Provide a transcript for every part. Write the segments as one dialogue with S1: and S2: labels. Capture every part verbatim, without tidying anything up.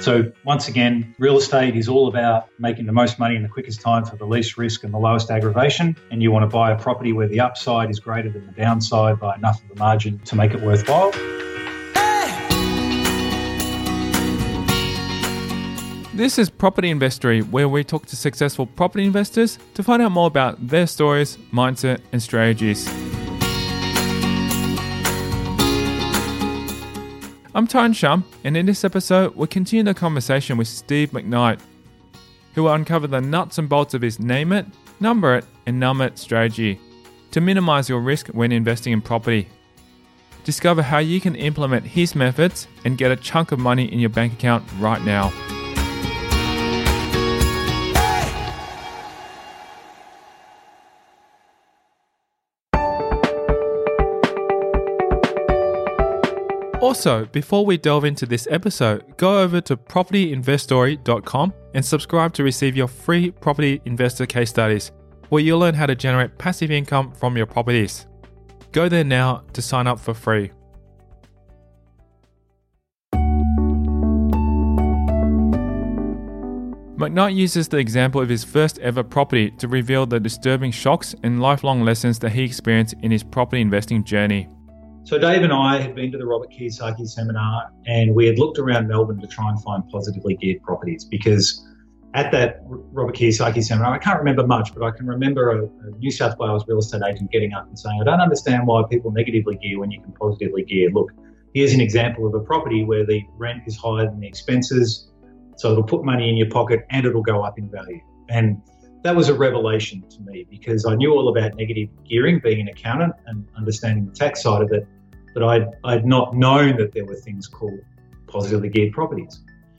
S1: So once again, real estate is all about making the most money in the quickest time for the least risk and the lowest aggravation. And you want to buy a property where the upside is greater than the downside by enough of a margin to make it worthwhile.
S2: This is Property Investory, where we talk to successful property investors to find out more about their stories, mindset, and strategies. I'm Tyrone Shum, and in this episode, we'll continue the conversation with Steve McKnight, who will uncover the nuts and bolts of his name it, number it, and numb it strategy to minimize your risk when investing in property. Discover how you can implement his methods and get a chunk of money in your bank account right now. Also, before we delve into this episode, go over to property investory dot com and subscribe to receive your free property investor case studies, where you'll learn how to generate passive income from your properties. Go there now to sign up for free. McKnight uses the example of his first ever property to reveal the disturbing shocks and lifelong lessons that he experienced in his property investing journey.
S1: So Dave and I had been to the Robert Kiyosaki seminar, and we had looked around Melbourne to try and find positively geared properties, because at that Robert Kiyosaki seminar, I can't remember much, but I can remember a, a New South Wales real estate agent getting up and saying, I don't understand why people negatively gear when you can positively gear. Look, here's an example of a property where the rent is higher than the expenses, so it'll put money in your pocket and it'll go up in value. And that was a revelation to me, because I knew all about negative gearing, being an accountant and understanding the tax side of it, but I'd, I'd not known that there were things called positively geared properties.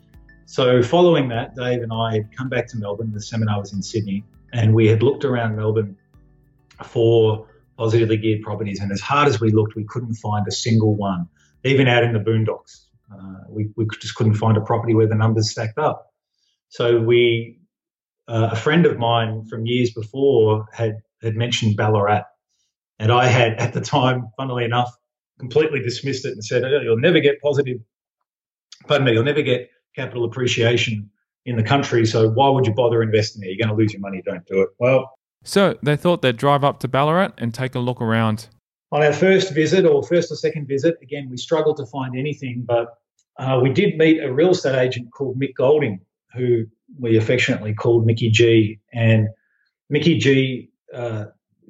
S1: So following that, Dave and I had come back to Melbourne. The seminar was in Sydney, and we had looked around Melbourne for positively geared properties, and as hard as we looked, we couldn't find a single one, even out in the boondocks. Uh, we, we just couldn't find a property where the numbers stacked up. So we, uh, a friend of mine from years before had, had mentioned Ballarat, and I had at the time, funnily enough, completely dismissed it and said, oh, you'll never get positive, pardon me, you'll never get capital appreciation in the country, so why would you bother investing there? You're going to lose your money, don't do it. Well,
S2: so they thought they'd drive up to Ballarat and take a look around.
S1: On our first visit, or first or second visit, again, we struggled to find anything, but uh, we did meet a real estate agent called Mick Golding, who we affectionately called Mickey G. And Mickey G uh,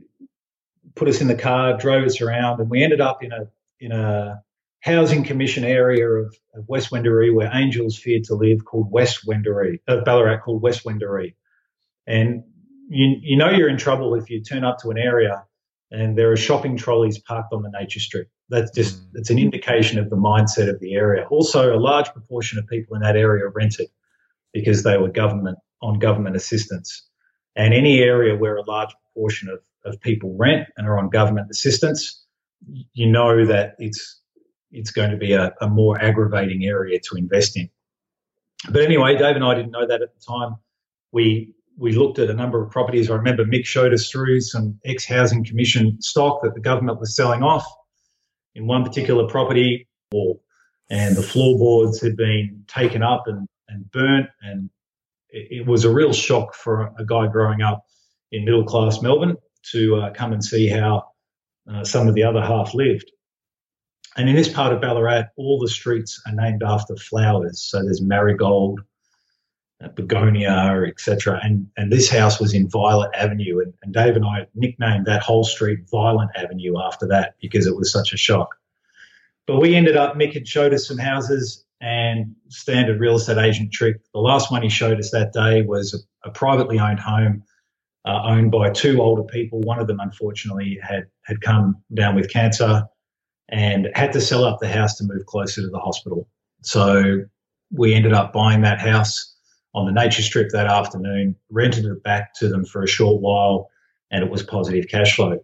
S1: put us in the car, drove us around, and we ended up in a in a housing commission area of, of West Wendouree, where angels feared to live, called West Wendouree, of Ballarat, called West Wendouree. And you you know you're in trouble if you turn up to an area and there are shopping trolleys parked on the nature strip. That's just, mm. it's an indication of the mindset of the area. Also, a large proportion of people in that area rented because they were government on government assistance. And any area where a large proportion of, of people rent and are on government assistance, you know that it's it's going to be a, a more aggravating area to invest in. But anyway, Dave and I didn't know that at the time. We we looked at a number of properties. I remember Mick showed us through some ex-housing commission stock that the government was selling off in one particular property, and the floorboards had been taken up and, and burnt, and it, it was a real shock for a guy growing up in middle-class Melbourne to uh, come and see how Uh, some of the other half lived. And in this part of Ballarat, all the streets are named after flowers. So there's marigold, uh, begonia, et cetera. And, and this house was in Violet Avenue. And, and Dave and I nicknamed that whole street Violent Avenue after that, because it was such a shock. But we ended up, Mick had showed us some houses, and standard real estate agent trick, the last one he showed us that day was a, a privately owned home Uh, owned by two older people. One of them, unfortunately, had, had come down with cancer and had to sell up the house to move closer to the hospital. So we ended up buying that house on the nature strip that afternoon, rented it back to them for a short while, and it was positive cash flow.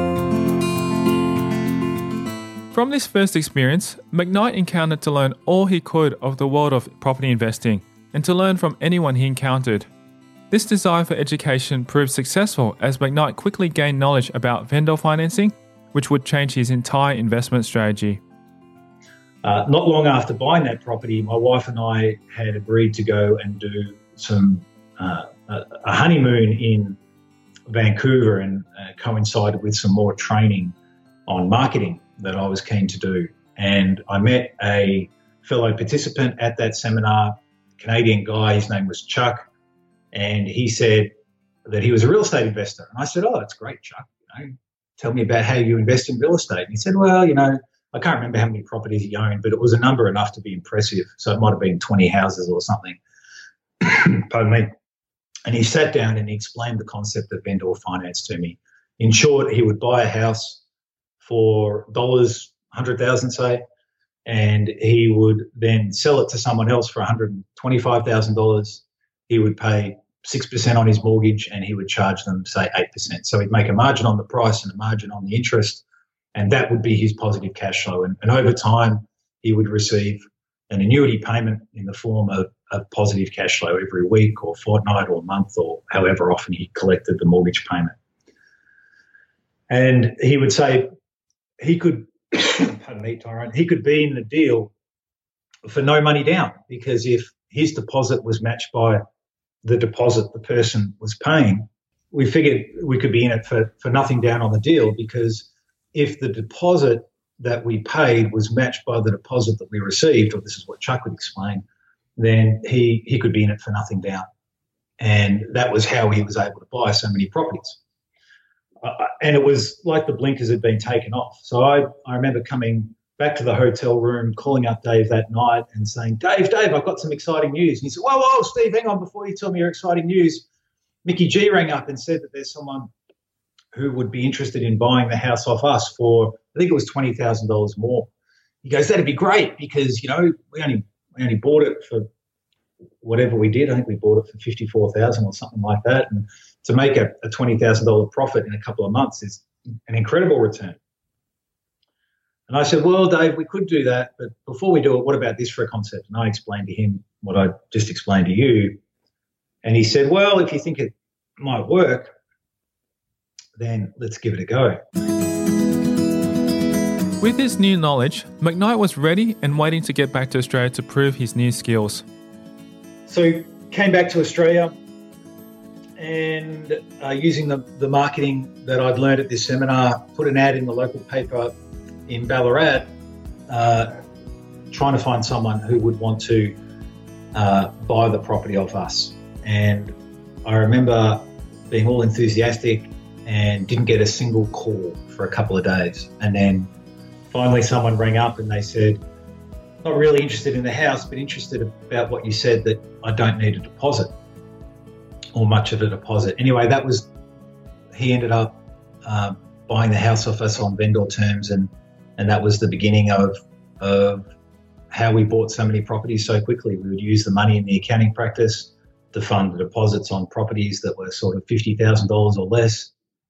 S2: From this first experience, McKnight encountered to learn all he could of the world of property investing and to learn from anyone he encountered. This desire for education proved successful as McKnight quickly gained knowledge about vendor financing, which would change his entire investment strategy.
S1: Uh, not long after buying that property, my wife and I had agreed to go and do some uh, a honeymoon in Vancouver, and uh, coincided with some more training on marketing that I was keen to do. And I met a fellow participant at that seminar, Canadian guy. His name was Chuck, and he said that he was a real estate investor. And I said, "Oh, that's great, Chuck. You know, tell me about how you invest in real estate." And he said, "Well, you know, I can't remember how many properties he owned, but it was a number enough to be impressive. So it might have been twenty houses or something." Pardon me. And he sat down and he explained the concept of vendor finance to me. In short, he would buy a house for dollars, one hundred thousand dollars, say, and he would then sell it to someone else for one hundred twenty-five thousand dollars. He would pay six percent on his mortgage and he would charge them, say, eight percent. So he'd make a margin on the price and a margin on the interest, and that would be his positive cash flow. And, and over time, he would receive an annuity payment in the form of, of positive cash flow every week or fortnight or month or however often he collected the mortgage payment. And he would say he could, pardon me, Tyrone, he could be in the deal for no money down, because if his deposit was matched by the deposit the person was paying, we figured we could be in it for, for nothing down on the deal, because if the deposit that we paid was matched by the deposit that we received, or this is what Chuck would explain, then he, he could be in it for nothing down. And that was how he was able to buy so many properties. Uh, and it was like the blinkers had been taken off. So I, I remember coming back to the hotel room, calling up Dave that night and saying, Dave, Dave, I've got some exciting news. And he said, whoa, whoa, Steve, hang on, before you tell me your exciting news. Mickey G rang up and said that there's someone who would be interested in buying the house off us for, I think it was twenty thousand dollars more. He goes, that'd be great, because, you know, we only we only bought it for whatever we did. I think we bought it for fifty-four thousand dollars or something like that. And to make a, a twenty thousand dollars profit in a couple of months is an incredible return. And I said, well, Dave, we could do that, but before we do it, what about this for a concept? And I explained to him what I just explained to you. And he said, well, if you think it might work, then let's give it a go.
S2: With this new knowledge, McKnight was ready and waiting to get back to Australia to prove his new skills.
S1: So came back to Australia, and uh, using the, the marketing that I'd learned at this seminar, put an ad in the local paper in Ballarat, uh, trying to find someone who would want to uh, buy the property off us. And I remember being all enthusiastic and didn't get a single call for a couple of days. And then finally someone rang up and they said, not really interested in the house, but interested about what you said, that I don't need a deposit or much of a deposit. Anyway, that was, he ended up uh, buying the house off us on vendor terms, and, and that was the beginning of, of how we bought so many properties so quickly. We would use the money in the accounting practice to fund the deposits on properties that were sort of fifty thousand dollars or less.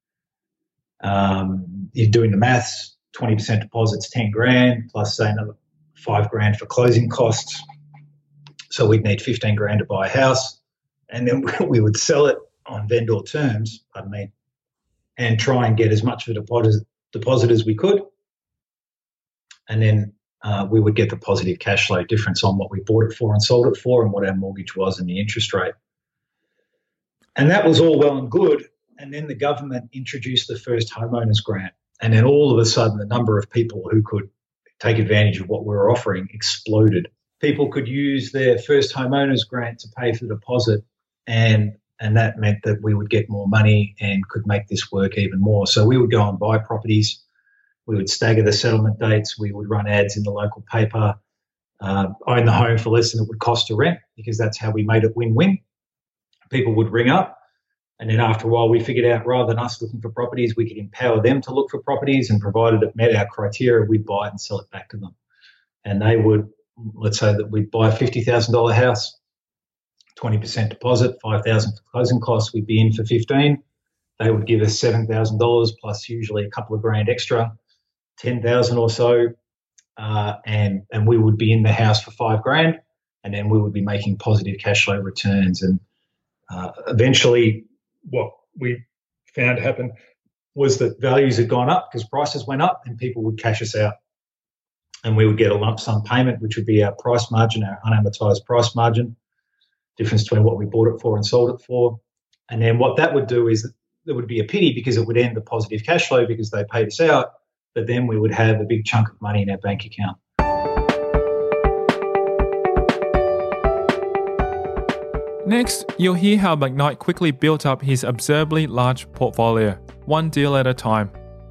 S1: Um, you're doing the maths, twenty percent deposits, ten grand, plus say another five grand for closing costs. So we'd need fifteen grand to buy a house, and then we would sell it on vendor terms, pardon me, and try and get as much of a deposit, deposit as we could. And then uh, we would get the positive cash flow difference on what we bought it for and sold it for and what our mortgage was and the interest rate. And that was all well and good. And then the government introduced the first homeowners grant. And then all of a sudden, the number of people who could take advantage of what we were offering exploded. People could use their first homeowners grant to pay for the deposit, and and that meant that we would get more money and could make this work even more. So we would go and buy properties. We would stagger the settlement dates. We would run ads in the local paper, uh, own the home for less than it would cost to rent, because that's how we made it win-win. People would ring up, and then after a while we figured out, rather than us looking for properties, we could empower them to look for properties, and provided it met our criteria, we'd buy it and sell it back to them. And they would, let's say that we'd buy a fifty thousand dollars house, twenty percent deposit, five thousand dollars for closing costs, we'd be in for fifteen. They would give us seven thousand dollars plus usually a couple of grand extra, ten thousand dollars or so, uh, and, and we would be in the house for five grand, and then we would be making positive cash flow returns. And uh, eventually what we found happen was that values had gone up because prices went up and people would cash us out. and we would get a lump sum payment, which would be our price margin, our unamortized price margin, difference between what we bought it for and sold it for. And then what that would do is there would be a pity because it would end the positive cash flow because they paid us out, but then we would have a big chunk of money in our bank account.
S2: Next, you'll hear how McKnight quickly built up his absurdly large portfolio, one deal at a time.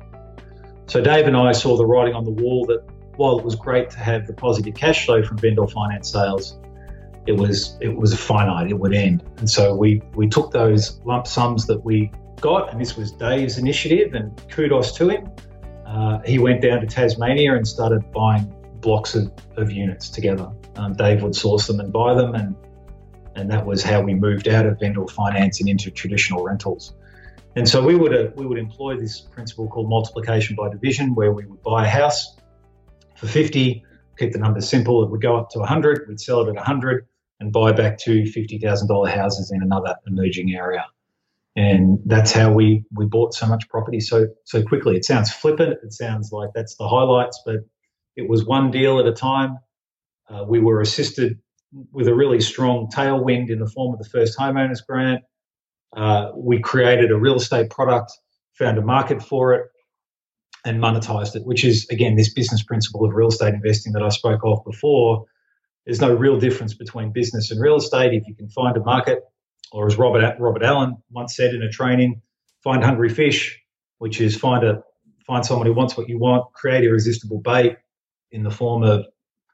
S1: So Dave and I saw the writing on the wall that while it was great to have the positive cash flow from vendor finance sales, it was it was finite, it would end. And so we we took those lump sums that we got, and this was Dave's initiative, and kudos to him. Uh, he went down to Tasmania and started buying blocks of, of units together. Um, Dave would source them and buy them, and and that was how we moved out of vendor finance and into traditional rentals. And so we would uh, we would employ this principle called multiplication by division, where we would buy a house for fifty, keep the numbers simple, it would go up to one hundred, we'd sell it at one hundred and buy back two fifty thousand dollars houses in another emerging area. And that's how we we bought so much property so so quickly. It sounds flippant, it sounds like that's the highlights, but it was one deal at a time. Uh, we were assisted with a really strong tailwind in the form of the First Homeowners Grant. Uh, we created a real estate product, found a market for it, and monetized it, which is, again, this business principle of real estate investing that I spoke of before. There's no real difference between business and real estate. If you can find a market, or as Robert Robert Allen once said in a training, find hungry fish, which is find a find someone who wants what you want, create irresistible bait in the form of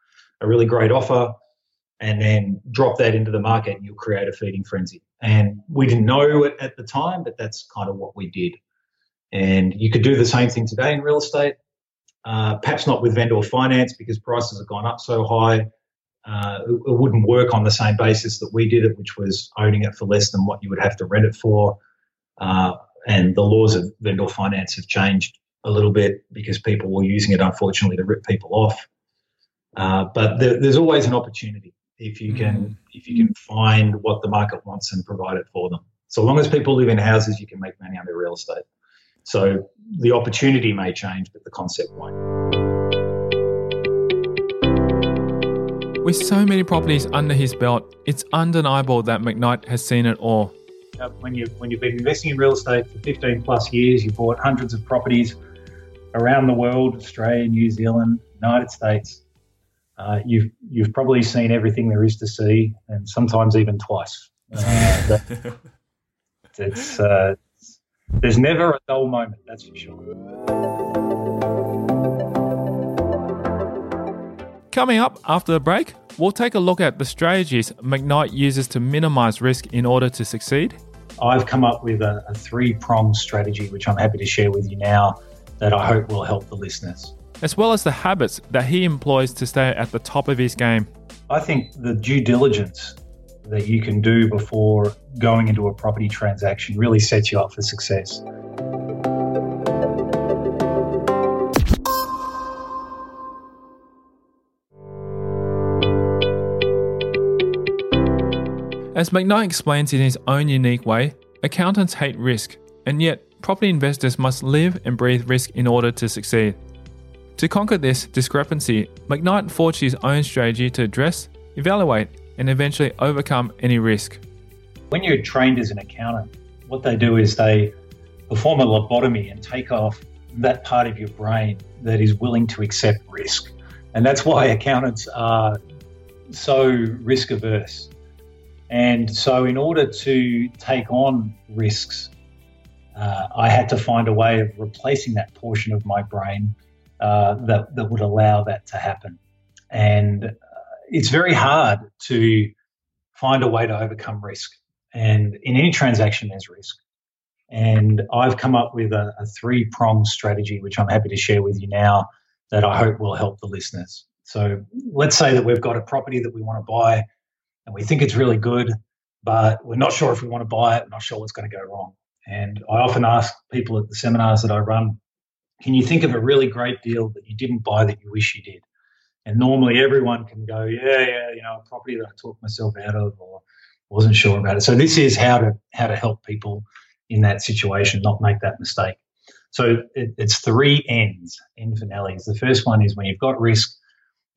S1: a really great offer, and then drop that into the market and you'll create a feeding frenzy. And we didn't know it at the time, but that's kind of what we did. And you could do the same thing today in real estate, uh, perhaps not with vendor finance because prices have gone up so high. Uh, it, it wouldn't work on the same basis that we did it, which was owning it for less than what you would have to rent it for. Uh, and the laws of vendor finance have changed a little bit because people were using it, unfortunately, to rip people off. Uh, but there, there's always an opportunity if you can mm. if you can find what the market wants and provide it for them. So long as people live in houses, you can make money under real estate. So the opportunity may change, but the concept won't.
S2: With so many properties under his belt, it's undeniable that McKnight has seen it all.
S1: Uh, when you when you've been investing in real estate for fifteen plus years, you've bought hundreds of properties around the world, Australia, New Zealand, United States. Uh, you've you've probably seen everything there is to see, and sometimes even twice. Uh, that, it's uh, there's never a dull moment, that's for sure.
S2: Coming up after the break, we'll take a look at the strategies McKnight uses to minimise risk in order to succeed.
S1: I've come up with a, a three-pronged strategy, which I'm happy to share with you now, that I hope will help the listeners.
S2: As well as the habits that he employs to stay at the top of his game.
S1: I think the due diligence that you can do before going into a property transaction really sets you up for success.
S2: As McKnight explains in his own unique way, accountants hate risk, and yet property investors must live and breathe risk in order to succeed. To conquer this discrepancy, McKnight forged his own strategy to address, evaluate, and eventually overcome any risk.
S1: When you're trained as an accountant, what they do is they perform a lobotomy and take off that part of your brain that is willing to accept risk. And that's why accountants are so risk averse. And so in order to take on risks, uh, I had to find a way of replacing that portion of my brain Uh, that, that would allow that to happen. And uh, it's very hard to find a way to overcome risk. And in any transaction, there's risk. And I've come up with a, a three-pronged strategy, which I'm happy to share with you now, that I hope will help the listeners. So let's say that we've got a property that we want to buy and we think it's really good, but we're not sure if we want to buy it, we're not sure what's going to go wrong. And I often ask people at the seminars that I run, can you think of a really great deal that you didn't buy that you wish you did? And normally everyone can go, yeah, yeah, you know, a property that I talked myself out of or wasn't sure about it. So this is how to how to help people in that situation not make that mistake. So it, it's three N's, N for Nellies. The first one is when you've got risk,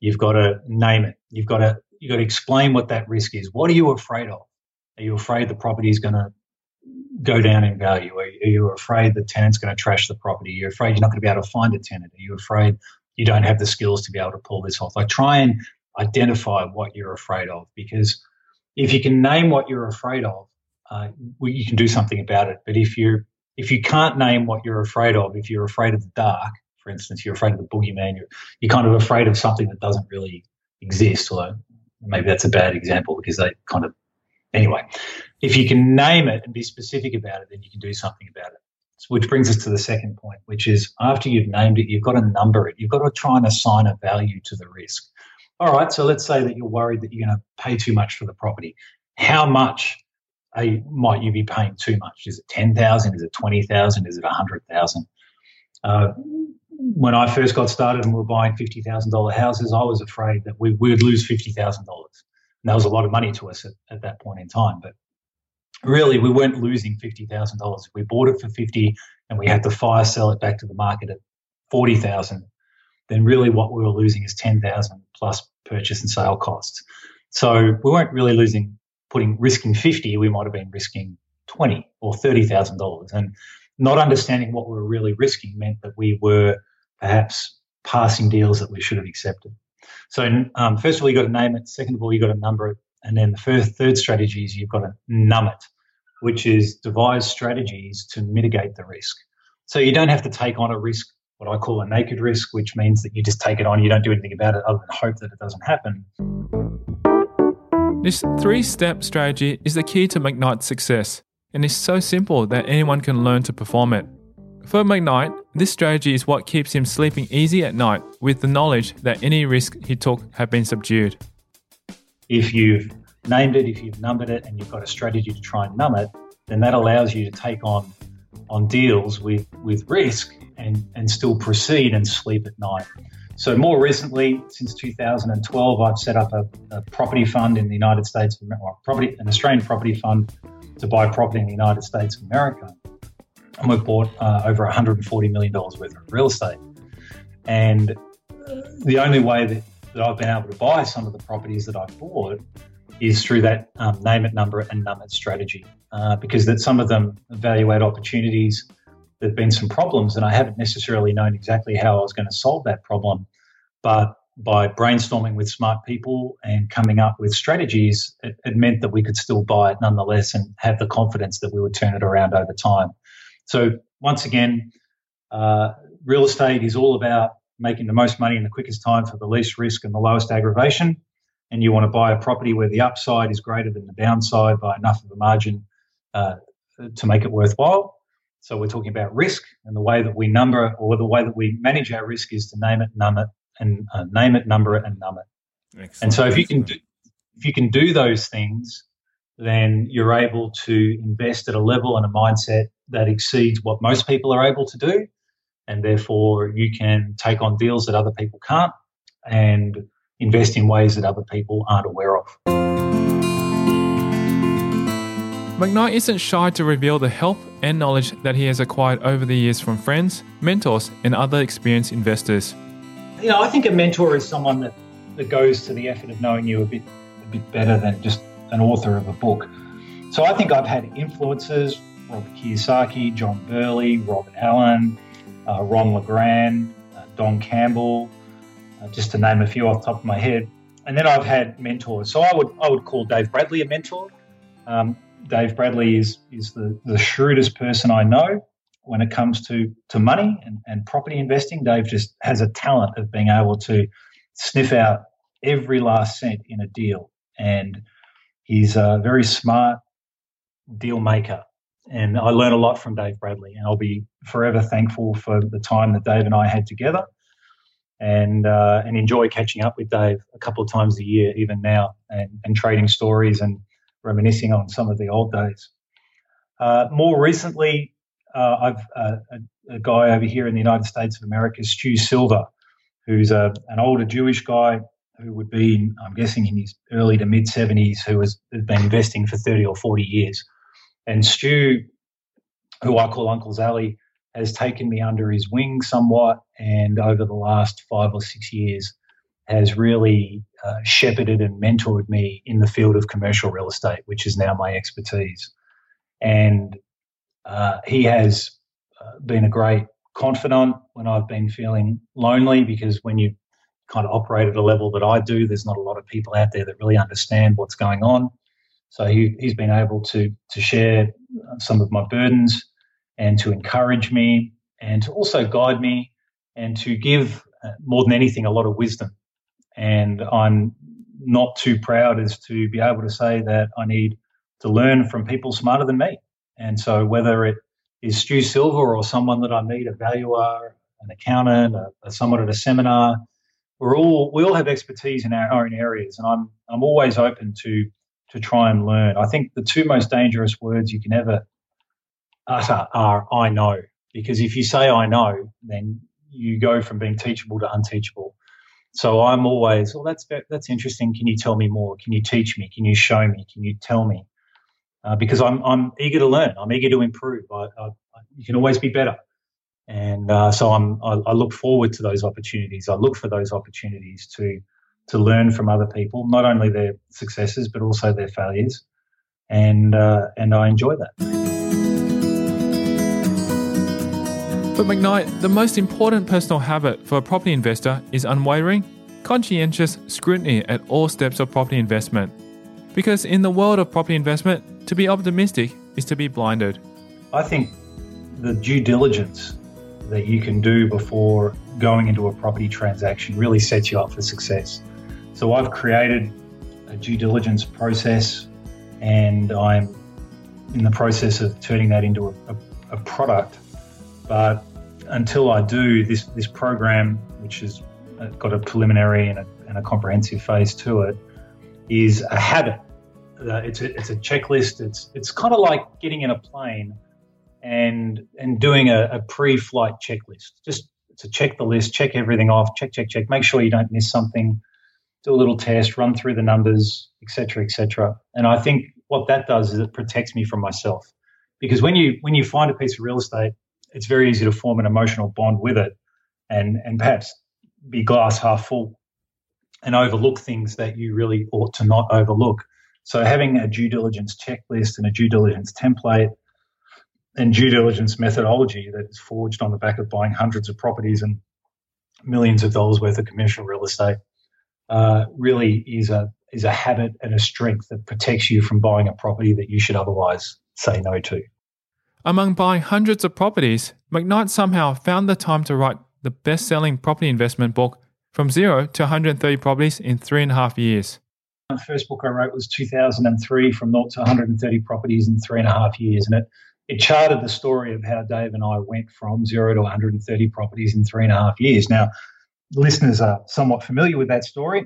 S1: you've got to name it. You've got to you've got to explain what that risk is. What are you afraid of? Are you afraid the property is going to go down in value? Are you afraid the tenant's going to trash the property? Are you afraid you're not going to be able to find a tenant? Are you afraid you don't have the skills to be able to pull this off? Like, try and identify what you're afraid of, because if you can name what you're afraid of, uh, well, you can do something about it. But if you if you can't name what you're afraid of, if you're afraid of the dark, for instance, you're afraid of the boogeyman, you're, you're kind of afraid of something that doesn't really exist, although maybe that's a bad example because they kind of, anyway, if you can name it and be specific about it, then you can do something about it. So, which brings us to the second point, which is after you've named it, you've got to number it. You've got to try and assign a value to the risk. All right, so let's say that you're worried that you're going to pay too much for the property. How much are you, might you be paying too much? Is it ten thousand dollars? Is it twenty thousand dollars? Is it one hundred thousand dollars? Uh, when I first got started and we were buying fifty thousand dollars houses, I was afraid that we, we would lose fifty thousand dollars. And that was a lot of money to us at, at that point in time. But really, we weren't losing fifty thousand dollars. If we bought it for fifty thousand dollars and we had to fire sell it back to the market at forty thousand dollars, then really what we were losing is ten thousand dollars plus purchase and sale costs. So we weren't really losing, putting risking fifty, we might have been risking twenty or thirty thousand dollars. And not understanding what we were really risking meant that we were perhaps passing deals that we should have accepted. So um, first of all, you've got to name it. Second of all, you've got to number it. And then the first, third strategy is you've got to numb it, which is devise strategies to mitigate the risk. So you don't have to take on a risk, what I call a naked risk, which means that you just take it on, you don't do anything about it other than hope that it doesn't happen.
S2: This three-step strategy is the key to McKnight's success, and is so simple that anyone can learn to perform it. For McKnight, this strategy is what keeps him sleeping easy at night with the knowledge that any risk he took have been subdued.
S1: If you've named it, if you've numbered it, and you've got a strategy to try and numb it, then that allows you to take on on deals with, with risk and, and still proceed and sleep at night. So more recently, since two thousand twelve, I've set up a, a property fund in the United States, or property, an Australian property fund to buy property in the United States of America. And we've bought uh, over one hundred forty million dollars worth of real estate. And the only way that, that I've been able to buy some of the properties that I've bought is through that um, name it, number it, and numb it strategy. Uh, because that some of them evaluate opportunities. There have been some problems, and I haven't necessarily known exactly how I was going to solve that problem. But by brainstorming with smart people and coming up with strategies, it, it meant that we could still buy it nonetheless and have the confidence that we would turn it around over time. So once again, uh, real estate is all about making the most money in the quickest time for the least risk and the lowest aggravation. And you want to buy a property where the upside is greater than the downside by enough of a margin uh, to make it worthwhile. So we're talking about risk, and the way that we number or the way that we manage our risk is to name it, numb it, and uh, name it, number it, and numb it. Excellent. And so if you can do, if you can do those things, then you're able to invest at a level and a mindset that exceeds what most people are able to do, and therefore you can take on deals that other people can't and invest in ways that other people aren't aware of.
S2: McKnight isn't shy to reveal the help and knowledge that he has acquired over the years from friends, mentors, and other experienced investors.
S1: You know, I think a mentor is someone that, that goes to the effort of knowing you a bit a bit better than just an author of a book. So I think I've had influencers, Robert Kiyosaki, John Burley, Robert Allen, uh, Ron LeGrand, uh, Don Campbell, uh, just to name a few off the top of my head. And then I've had mentors. So I would I would call Dave Bradley a mentor. Um, Dave Bradley is is the, the shrewdest person I know when it comes to, to money and, and property investing. Dave just has a talent of being able to sniff out every last cent in a deal. And he's a very smart deal maker. And I learn a lot from Dave Bradley, and I'll be forever thankful for the time that Dave and I had together, and uh, and enjoy catching up with Dave a couple of times a year, even now, and, and trading stories and reminiscing on some of the old days. Uh, more recently, uh, I've uh, a, a guy over here in the United States of America, Stu Silver, who's a, an older Jewish guy who would be, in, I'm guessing, in his early to mid seventies, who has, has been investing for thirty or forty years. And Stu, who I call Uncle Zally, has taken me under his wing somewhat, and over the last five or six years has really uh, shepherded and mentored me in the field of commercial real estate, which is now my expertise. And uh, he has uh, been a great confidant when I've been feeling lonely, because when you kind of operate at a level that I do, there's not a lot of people out there that really understand what's going on. So he, he's been able to to share some of my burdens and to encourage me and to also guide me and to give, uh, more than anything, a lot of wisdom. And I'm not too proud as to be able to say that I need to learn from people smarter than me. And so whether it is Stu Silver or someone that I meet, a valuer, an accountant, a, a someone at a seminar, we're all we all have expertise in our own areas, and I'm I'm always open to to try and learn. I think the two most dangerous words you can ever utter are "I know," because if you say "I know," then you go from being teachable to unteachable. So I'm always, well, that's that's interesting. Can you tell me more? Can you teach me? Can you show me? Can you tell me? Uh, because I'm I'm eager to learn. I'm eager to improve. I, I, you can always be better. And uh, so I'm, I, I look forward to those opportunities. I look for those opportunities to to learn from other people, not only their successes but also their failures, and uh, and I enjoy that.
S2: For McKnight, the most important personal habit for a property investor is unwavering, conscientious scrutiny at all steps of property investment. Because in the world of property investment, to be optimistic is to be blinded.
S1: I think the due diligence that you can do before going into a property transaction really sets you up for success. So I've created a due diligence process, and I'm in the process of turning that into a, a, a product. But until I do, this this program, which has got a preliminary and a, and a comprehensive phase to it, is a habit. Uh, it's a, it's a checklist. It's it's kind of like getting in a plane and and doing a, a pre-flight checklist. Just to check the list, check everything off, check, check, check, make sure you don't miss something, do a little test, run through the numbers, et cetera, et cetera. And I think what that does is it protects me from myself. Because when you when you find a piece of real estate, it's very easy to form an emotional bond with it and, and perhaps be glass half full and overlook things that you really ought to not overlook. So having a due diligence checklist and a due diligence template and due diligence methodology that is forged on the back of buying hundreds of properties and millions of dollars worth of commercial real estate uh, really is a is a habit and a strength that protects you from buying a property that you should otherwise say no to.
S2: Among buying hundreds of properties, McKnight somehow found the time to write the best-selling property investment book From Zero to one hundred thirty Properties in three and a half years.
S1: The first book I wrote was two thousand three, From Naught to one hundred thirty Properties in three and a half years, and it It charted the story of how Dave and I went from zero to one hundred thirty properties in three and a half years. Now, listeners are somewhat familiar with that story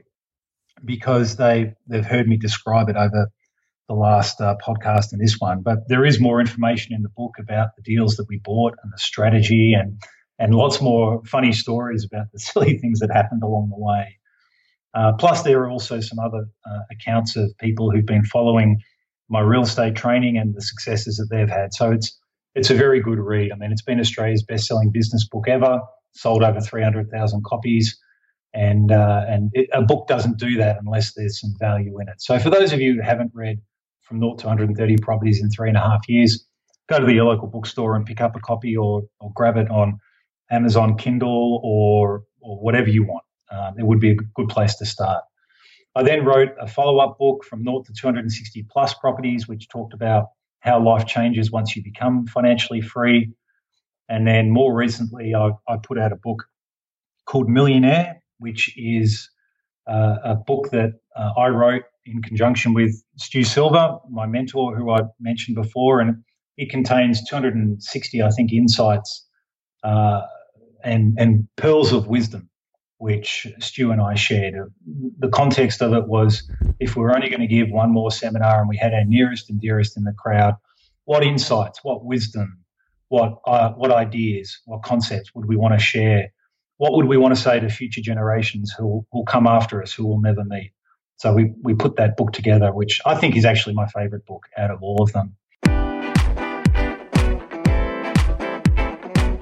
S1: because they, they've heard me describe it over the last uh, podcast and this one. But there is more information in the book about the deals that we bought and the strategy, and, and lots more funny stories about the silly things that happened along the way. Uh, plus, there are also some other uh, accounts of people who've been following my real estate training and the successes that they've had. So it's it's a very good read. I mean, it's been Australia's best-selling business book ever, sold over three hundred thousand copies, and uh, and it, a book doesn't do that unless there's some value in it. So for those of you who haven't read From Naught to one hundred thirty Properties in three and a half years, go to your local bookstore and pick up a copy, or or grab it on Amazon Kindle or or whatever you want. Um, it would be a good place to start. I then wrote a follow-up book, From Naught to two hundred sixty Plus Properties, which talked about how life changes once you become financially free. And then more recently, I, I put out a book called Millionaire, which is uh, a book that uh, I wrote in conjunction with Stu Silver, my mentor, who I mentioned before, and it contains two hundred sixty, I think, insights uh, and, and pearls of wisdom, which Stu and I shared. The context of it was, if we were only going to give one more seminar and we had our nearest and dearest in the crowd, what insights, what wisdom, what uh, what ideas, what concepts would we want to share? What would we want to say to future generations who will come after us, who will never meet? So we, we put that book together, which I think is actually my favourite book out of all of them.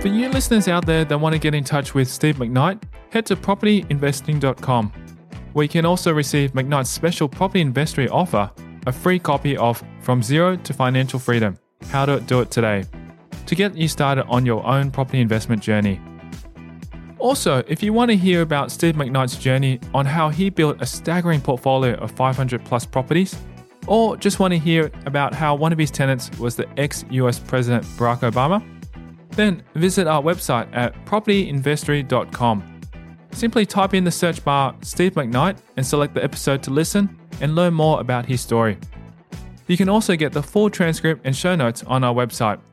S2: For you listeners out there that want to get in touch with Steve McKnight, head to property investing dot com, where you can also receive McKnight's special property investory offer, a free copy of From Zero to Financial Freedom, How to Do It Today, to get you started on your own property investment journey. Also, if you want to hear about Steve McKnight's journey on how he built a staggering portfolio of five hundred plus properties, or just want to hear about how one of his tenants was the ex-U S President Barack Obama, then visit our website at property investory dot com. Simply type in the search bar Steve McKnight and select the episode to listen and learn more about his story. You can also get the full transcript and show notes on our website